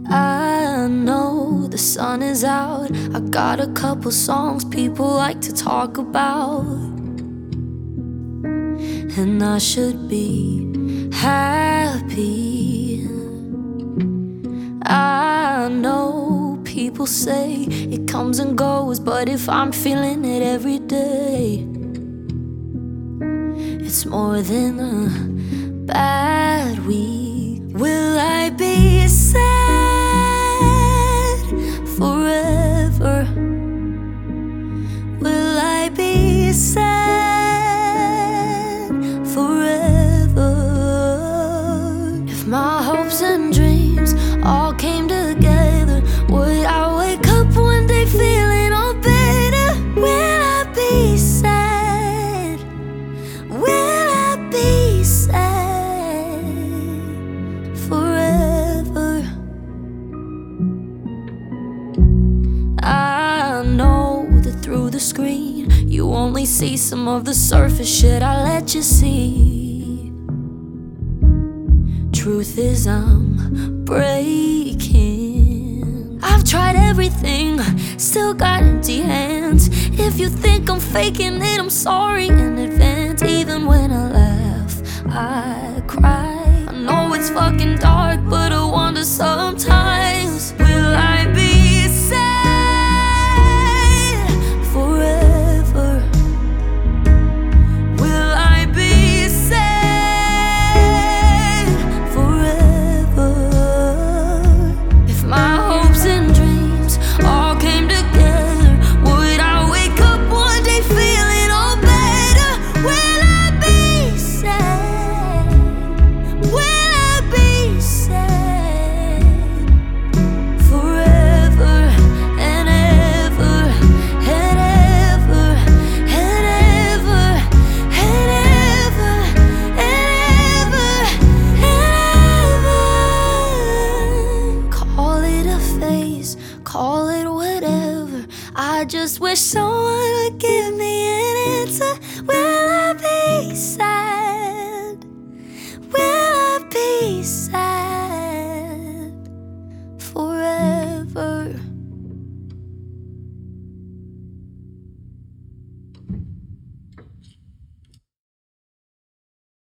I know the sun is out. I got a couple songs people like to talk about, and I should be happy. I know people say it comes and goes, but if I'm feeling it every day, it's more than a bad week. Will I be sad forever? Will I be sad forever? If my hopes and dreams all came together, would I wake up one day feeling all better? Will I be sad? Will I be sad forever? I know that through the screen you only see some of the surface shit I let you see. Truth is I'm breaking. I've tried everything, still got empty hands. If you think I'm faking it, I'm sorry in advance. Even when I laugh, I cry. I know it's fucking dark, but I wonder sometimes, will I be sad forever? Will I be sad forever? If my hopes and dreams all came together, would I wake up one day feeling all better? Will I be sad? Will I be sad forever and ever and ever and ever and ever and ever and ever? Call it a phase, call it whatever. I just wish someone would give me an answer. Will I be sad? Will I be sad?